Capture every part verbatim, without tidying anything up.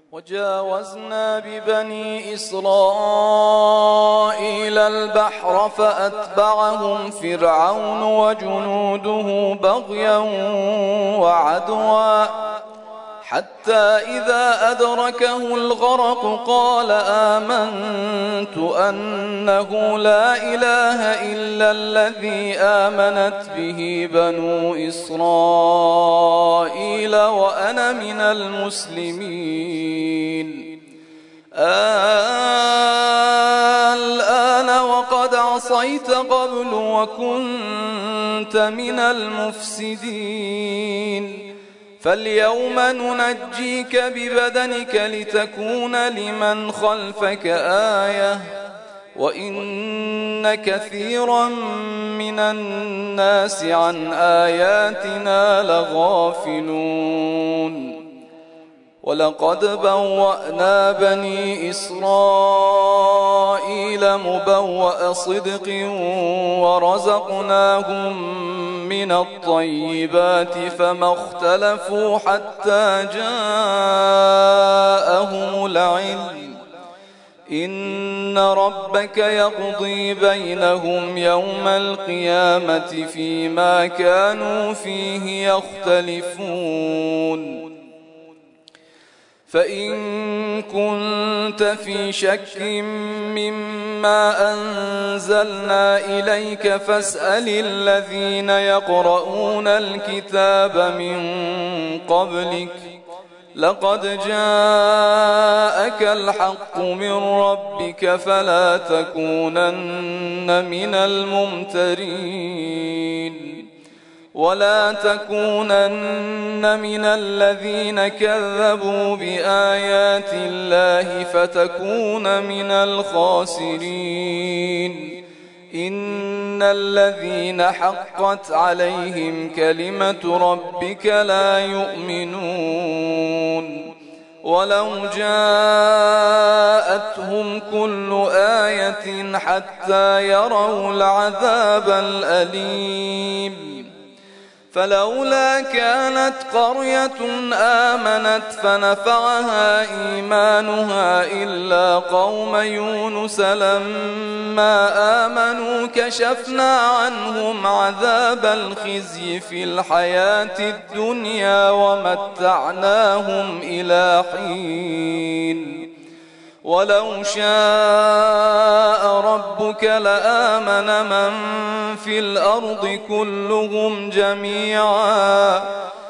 وجاوزنا ببني إسرائيل البحر فأتبعهم فرعون وجنوده بغيا وعدوا حتى إذا أدركه الغرق قال آمنت أنه لا إله إلا الذي آمنت به بنو إسرائيل وأنا من المسلمين. الآن وقد عصيت قبل وكنت من المفسدين فاليوم ننجيك ببدنك لتكون لمن خلفك آية وإن كثيرا من الناس عن آياتنا لغافلون. ولقد بوأنا بني إسرائيل مبوأ صدق ورزقناهم من الطيبات فما اختلفوا حتى جاءهم العلم إن ربك يقضي بينهم يوم القيامة فيما كانوا فيه يختلفون. فإن كنت في شك مما أنزلنا إليك فاسأل الذين يقرؤون الكتاب من قبلك لقد جاءك الحق من ربك فلا تكونن من الممترين ولا تكونن من الذين كذبوا بآيات الله فتكون من الخاسرين. إن الذين حقت عليهم كلمة ربك لا يؤمنون ولو جاءتهم كل آية حتى يروا العذاب الأليم. فلولا كانت قرية آمنت فنفعها إيمانها إلا قوم يونس لما آمنوا كشفنا عنهم عذاب الخزي في الحياة الدنيا ومتعناهم إلى حين. ولو شاء ربك لآمن من في الأرض كلهم جميعا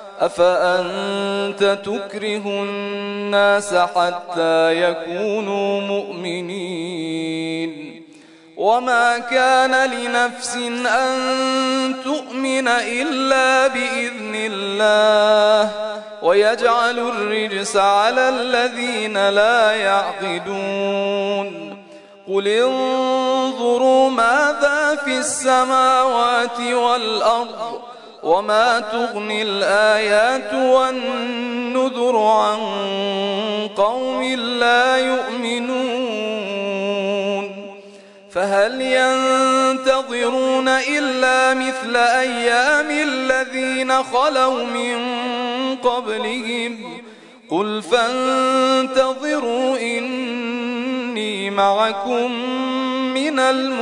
أفأنت تكره الناس حتى يكونوا مؤمنين. وما كان لنفس أن تؤمن إلا بإذن الله ويجعل الرجس على الذين لا يعقلون. قل انظروا ماذا في السماوات والأرض وما تغني الآيات والنذر عن قوم لا يؤمنون. فهل ينتظرون إلا مثل أيام الذين خلوا من قبلهم قل فانتظروا إني معكم من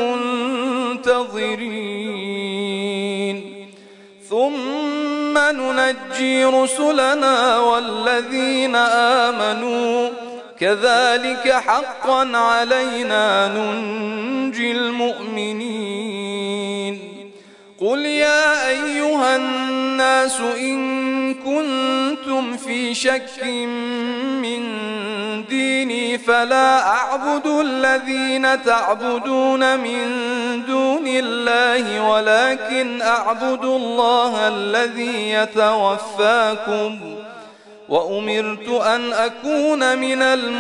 المنتظرين ثم ننجي رسلنا والذين آمنوا كذلك حقا علينا ننجي المؤمنين. قل يا أيها الناس إن كنتم في شك من ديني فلا أعبد الذين تعبدون من دون الله ولكن أعبد الله الذي يتوفاكم وأمرت أن أكون من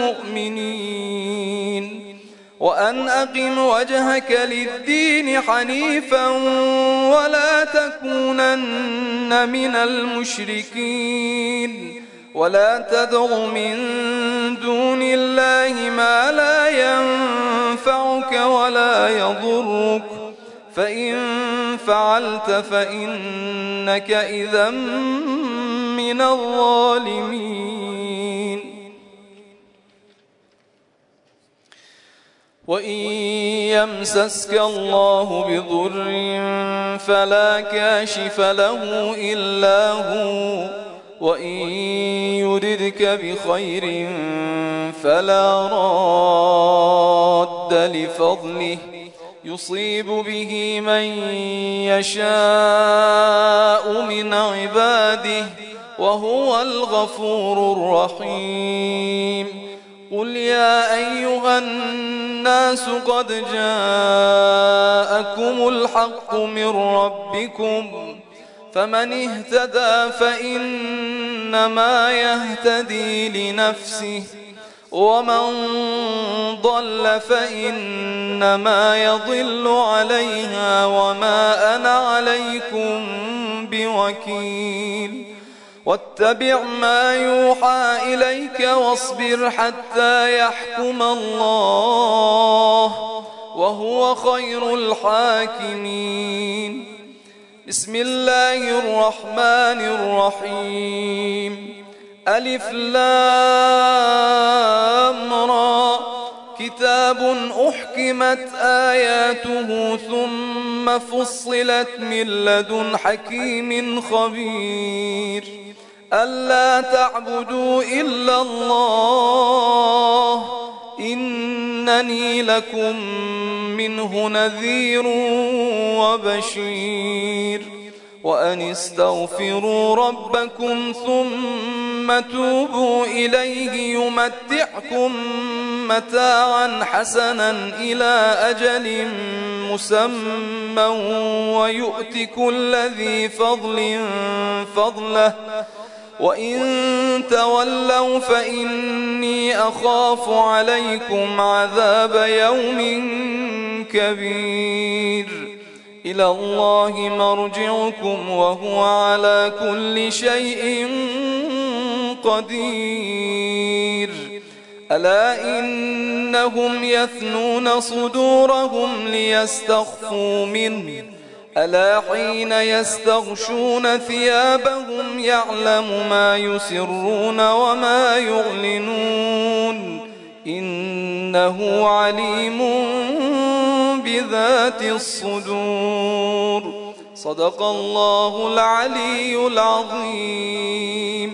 المؤمنين وأن أقم وجهك للدين حنيفا ولا تكونن من المشركين ولا تدع من دون الله ما لا ينفعك ولا يضرك فإن فعلت فإنك إذا من الظالمين. وإن يمسسك الله بضر فلا كاشف له إلا هو وإن يردك بخير فلا راد لفضله يصيب به من يشاء من عباده وهو الغفور الرحيم. قل يا أيها الناس قد جاءكم الحق من ربكم فمن اهتدى فإنما يهتدي لنفسه ومن ضل فإنما يضل عليها وما أنا عليكم بوكيل. واتبع ما يوحى إليك واصبر حتى يحكم الله وهو خير الحاكمين. بسم الله الرحمن الرحيم. ألف لام را كتاب أحكمت آياته ثم فصلت من لدن حكيم خبير. ألا تعبدوا إلا الله إنني لكم منه نذير وبشير. وأن استغفروا ربكم ثم توبوا إليه يمتعكم متاعا حسنا إلى أجل مسمى ويؤت كل ذي فضل فضله وإن تولوا فإني أخاف عليكم عذاب يوم كبير. إلى الله مرجعكم وهو على كل شيء قدير. ألا إنهم يثنون صدورهم ليستخفوا منه ألا حين يستغشون ثيابهم يعلم ما يسرون وما يعلنون إنه عليم بذات الصدور. صدق الله العلي العظيم.